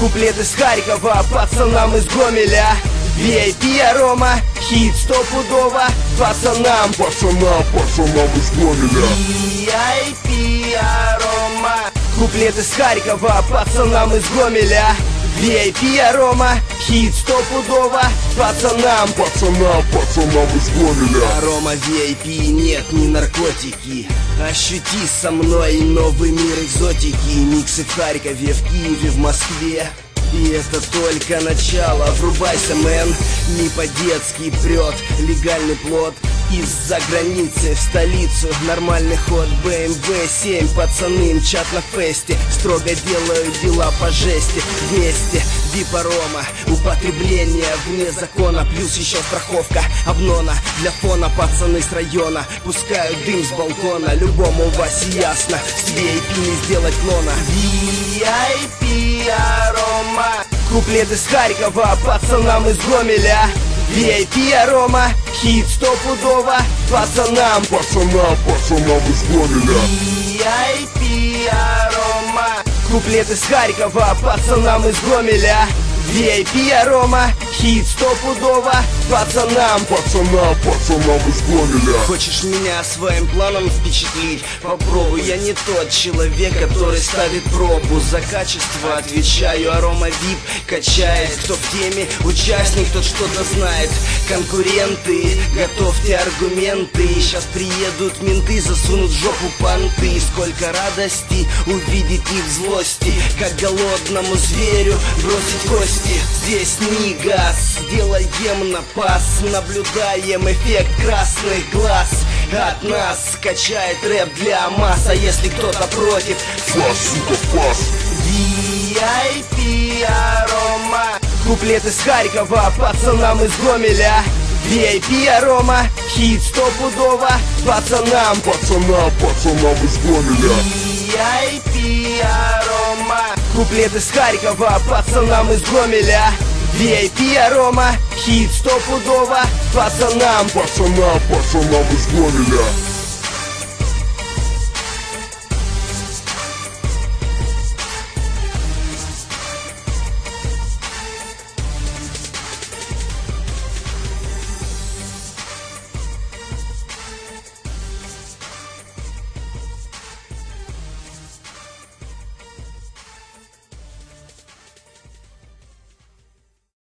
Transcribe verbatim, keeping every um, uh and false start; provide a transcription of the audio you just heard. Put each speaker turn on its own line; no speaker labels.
Куплет из Харькова пацанам из Гомеля. ви ай пи Арома, хит стопудово пацанам,
Пацанам, пацанам из Гомеля.
ви ай пи Арома. Куплет из Харькова пацанам из Гомеля. ви ай пи Арома, хит стопудово пацанам,
Пацанам, пацанам из Гомеля.
Арома ви ай пи, нет, не наркотики. Ощути со мной новый мир экзотики. Миксы в Харькове, в Киеве, в Москве. И это только начало, врубайся, мэн. Не по-детски прет легальный плод из-за границы в столицу. Нормальный ход, бэ эм вэ семь. Пацаны мчат на фесте, строго делают дела по жести. Вместе вип Арома, употребление вне закона. Плюс еще страховка обнона. Для фона пацаны с района пускают дым с балкона. Любому Васе ясно, с ви ай пи не сделать клона. ви ай пи Арома. Куплет из Харькова пацанам из Гомеля. ви ай пи Арома, хит стопудово пацанам,
Пацанам, пацанам из Гомеля.
ви ай пи Арома. Куплет из Харькова пацанам из Гомеля. ви ай пи Арома, хит стопудово пацанам,
Пацанам, пацанам из Гомеля.
Хочешь меня своим планом впечатлить? Попробуй, я не тот человек, который ставит пробу. За качество отвечаю, Арома вип качает. Кто в теме, участник, тот что-то знает. Конкуренты, готовьте аргументы. Сейчас приедут менты, засунут в жопу понты. Сколько радости увидеть их злости, как голодному зверю бросить кости. Здесь не газ, делаем напас. Наблюдаем эффект красных глаз. От нас качает рэп для масс. А если кто-то против,
Фас, сука, фас.
ви ай пи Арома. Куплет из Харькова пацанам из Гомеля. ви ай пи Арома, хит стопудово пацанам,
Пацанам, пацанам из Гомеля.
ви ай пи Арома. Куплет из Харькова пацанам из Гомеля. ви ай пи Арома, хит стопудово пацанам,
Пацанам, пацанам из Гомеля.